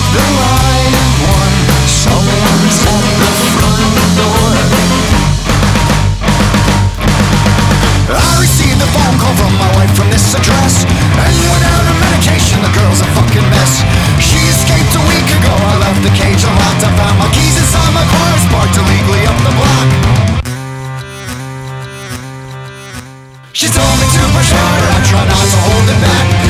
The line one, someone's at the front door. I received a phone call from my wife from this address, and without her medication the girl's a fucking mess. She escaped a week ago, I left the cage unlocked. I found my keys inside my car, sparked illegally up the block. She told me to push harder, I try not to hold it back.